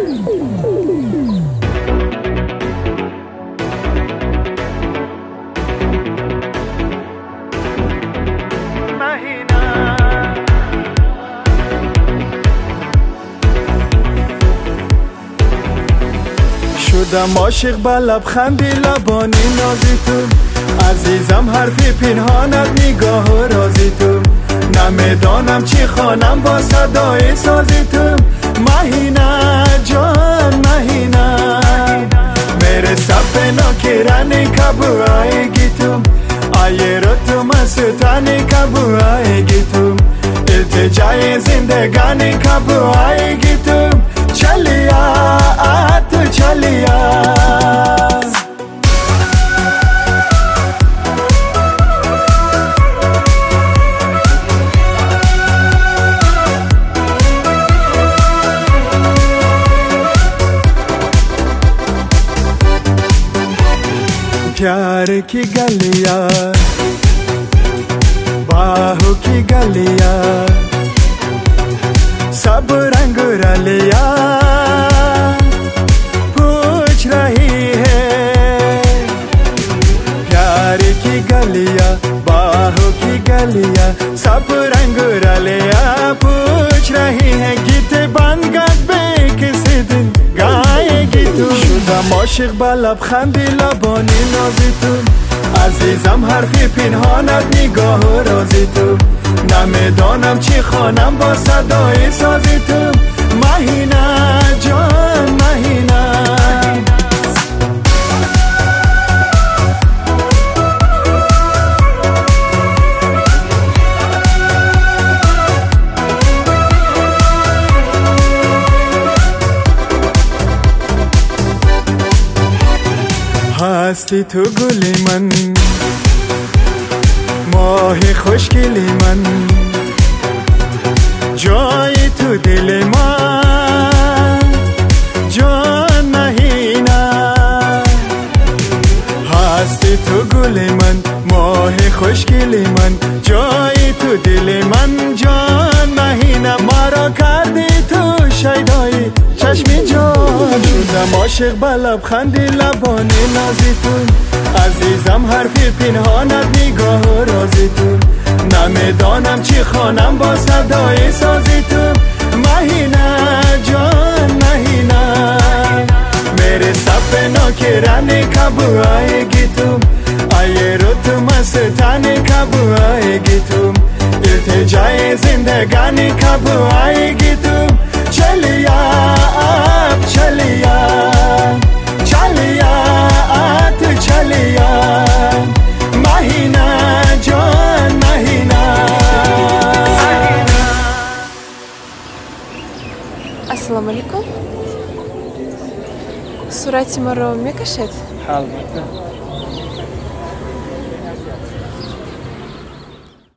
شدم عاشق با لبخندی لبانی نازی تو، عزیزم حرفی پنهانت نگاه و رازی تو، نمیدانم چی خوانم با صدای سازی تو. مهینه جان مهینه میره سپنا کرانی کبو آئیگی تو، آیه رو تو مستانی کبو آئیگی تو، التجای زندگانی کبو آئیگی تو. چلیا تو چلیا प्यार की गलियां बाहों की गलियां सब रंग रलिया पूछ रही है। प्यार की गलियां बाहों की गलियां सब रंग रलिया पूछ रही है। गीत बन गए किसी दिन गाएगी तू। شدم عاشق با لبخندی لبانی نازی تو، عزیزم حرفی پنهانت نگاه و رازی تو، نمیدانم چی خوانم با صدای سازی تو. مهینه جان مهینه هستی تو گلی من ماه خوشگلی من، جای تو دل من جان مهینه. هستی تو گلی من ماه خوشگلی من، جای تو دل من جان مهینه. ما را کردی تو شیدای چشمی جان. شدم عاشق با لبخندی لبانی نازی تو، عزیزم حرفی پنهانت نگاه و رازی تو، نمیدانم چی خوانم با صدای سازی تو. مهینه جان مهینه میره سپنا کرانی کبو آئیگی تو، آیه رو تو مستانی کبو آئیگی تو، التجای زندگانی کبو آئیگی تو. چلیا اب چلیا چلیا تو چلیا مهینه جان مهینه. Ассаламу алейкум. Сурати маро мекашед? البته